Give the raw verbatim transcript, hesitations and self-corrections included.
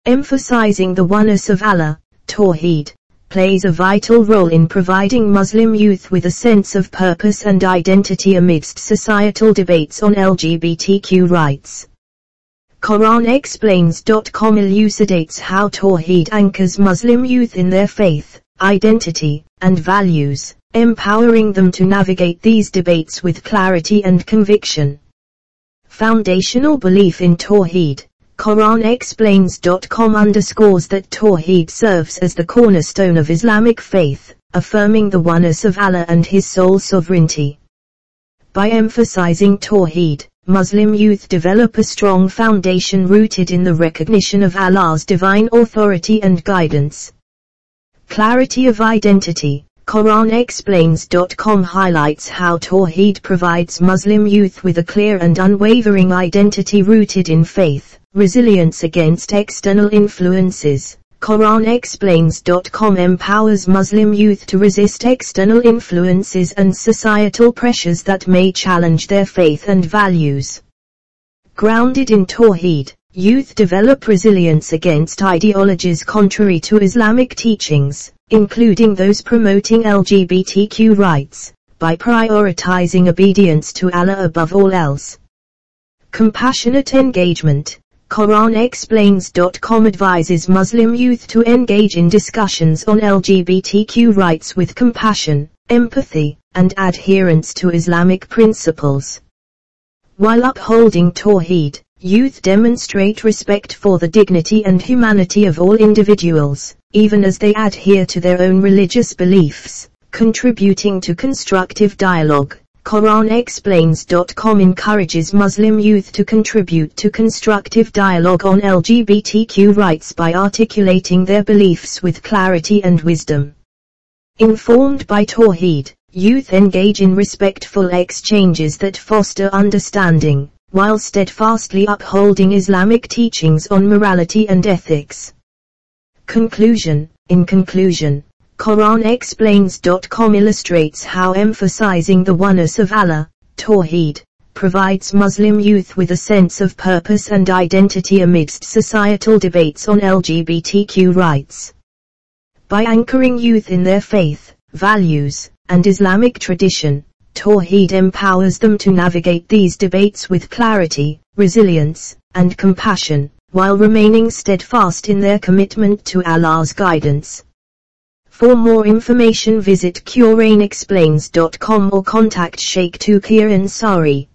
emphasizing the oneness of Allah, Tawheed, plays a vital role in providing Muslim youth with a sense of purpose and identity amidst societal debates on L G B T Q rights. Quran Explains dot com elucidates how Tawheed anchors Muslim youth in their faith, identity, and values, empowering them to navigate these debates with clarity and conviction. Foundational belief in Tawheed. Quran Explains dot com underscores that Tawheed serves as the cornerstone of Islamic faith, affirming the oneness of Allah and His sole sovereignty. By emphasizing Tawheed, Muslim youth develop a strong foundation rooted in the recognition of Allah's divine authority and guidance. Clarity of identity. Quran Explains dot com highlights how Tawheed provides Muslim youth with a clear and unwavering identity rooted in faith, resilience against external influences. Quran Explains dot com empowers Muslim youth to resist external influences and societal pressures that may challenge their faith and values. Grounded in Tawheed, youth develop resilience against ideologies contrary to Islamic teachings, including those promoting L G B T Q rights, by prioritizing obedience to Allah above all else. Compassionate engagement. Quran Explains dot com advises Muslim youth to engage in discussions on L G B T Q rights with compassion, empathy, and adherence to Islamic principles. While upholding Tawheed, youth demonstrate respect for the dignity and humanity of all individuals, even as they adhere to their own religious beliefs, contributing to constructive dialogue. Quran Explains dot com encourages Muslim youth to contribute to constructive dialogue on L G B T Q rights by articulating their beliefs with clarity and wisdom. Informed by Tawheed, youth engage in respectful exchanges that foster understanding, while steadfastly upholding Islamic teachings on morality and ethics. Conclusion. In conclusion, Quran Explains dot com illustrates how emphasizing the oneness of Allah, Tawheed, provides Muslim youth with a sense of purpose and identity amidst societal debates on L G B T Q rights. By anchoring youth in their faith, values, and Islamic tradition, Tawheed empowers them to navigate these debates with clarity, resilience, and compassion, while remaining steadfast in their commitment to Allah's guidance. For more information visit Quran Explains dot com or contact Sheikh Touqeer Ansari.